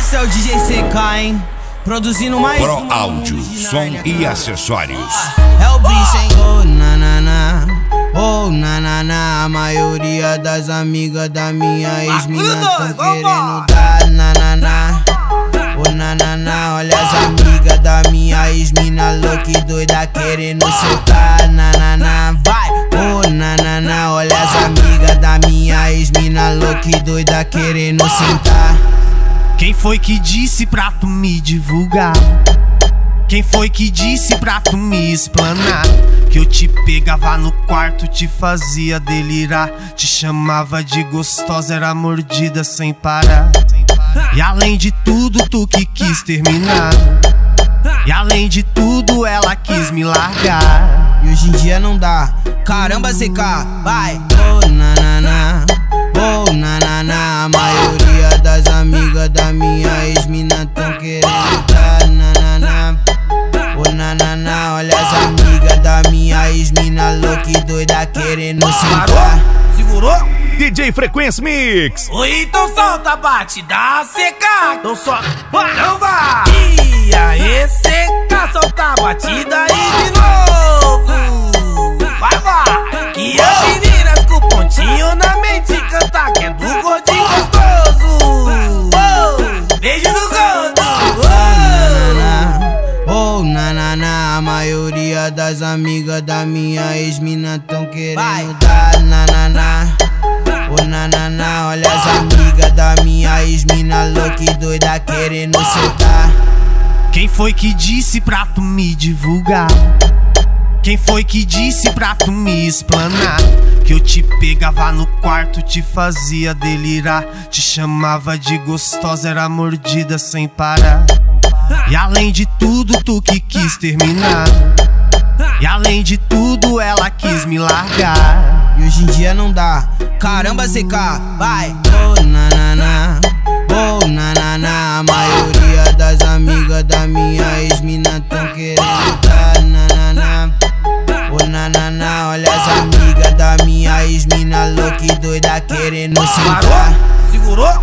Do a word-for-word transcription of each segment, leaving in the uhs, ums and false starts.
Esse é o D J C K, hein? Produzindo mais Pro uma áudio, som e acessórios. É o bicho, hein? Oh, nanana, oh, nanana. A maioria das amigas da minha ex-mina tão querendo dar nanana. Oh, nanana, olha as amigas da minha ex-mina louca e doida querendo soltar nanana. Vai, oh, nanana, olha as amigas da minha ex-mina louca e doida querendo sentar. Quem foi que disse pra tu me divulgar? Quem foi que disse pra tu me explanar? Que eu te pegava no quarto, te fazia delirar, te chamava de gostosa, era mordida sem parar. E além de tudo, tu que quis terminar. E além de tudo, ela quis me largar. E hoje em dia não dá. Caramba, C K, vai. Oh, nanana, oh, nanana. A maioria das amigas da minha ex-mina tão querendo dar nanana. Oh, nanana, olha as amigas da minha ex-mina louca e doida querendo sentar. Segurou? D J Frequência Mix. Oi, então solta a batida, C K. Então só, não vai. E aí, C K, solta a batida aí de novo. Vai, vai. Que as meninas com pontinho na mente canta que é do gordinho gostoso. Oh, beijo do gordo. Oh, nanana, a maioria das amigas da minha ex-mina tão querendo dar nanana. Oh, nanana, olha as amigas da minha ex-mina louca e doida querendo soltar. Quem foi que disse pra tu me divulgar? Quem foi que disse pra tu me explanar? Que eu te pegava no quarto, te fazia delirar, te chamava de gostosa, era mordida sem parar. E além de tudo, tu que quis terminar. E além de tudo, ela quis me largar. E hoje em dia não dá. Caramba, C K, vai. Oh, nanana, oh, nanana. A maioria das amigas da minha ex-mina tão querendo dar nanana. Oh, nanana, olha as amigas da minha ex-mina louca e doida querendo sentar. Segurou?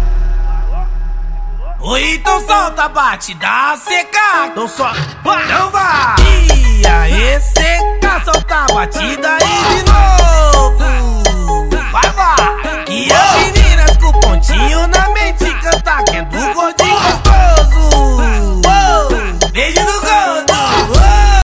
Oi, então solta a batida, C K. Então só, não vai. E aí, C K, solta a batida